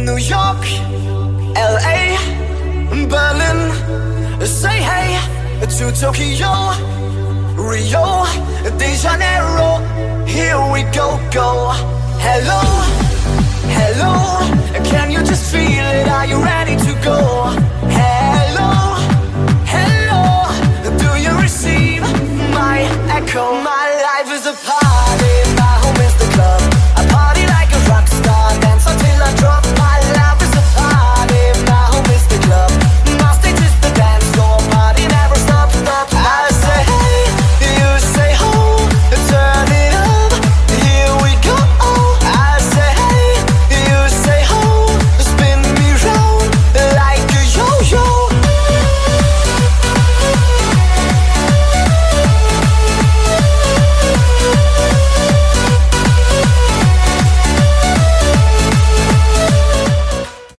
New York, LA, Berlin, say hey to Tokyo, Rio de Janeiro, here we go, go. Hello, hello,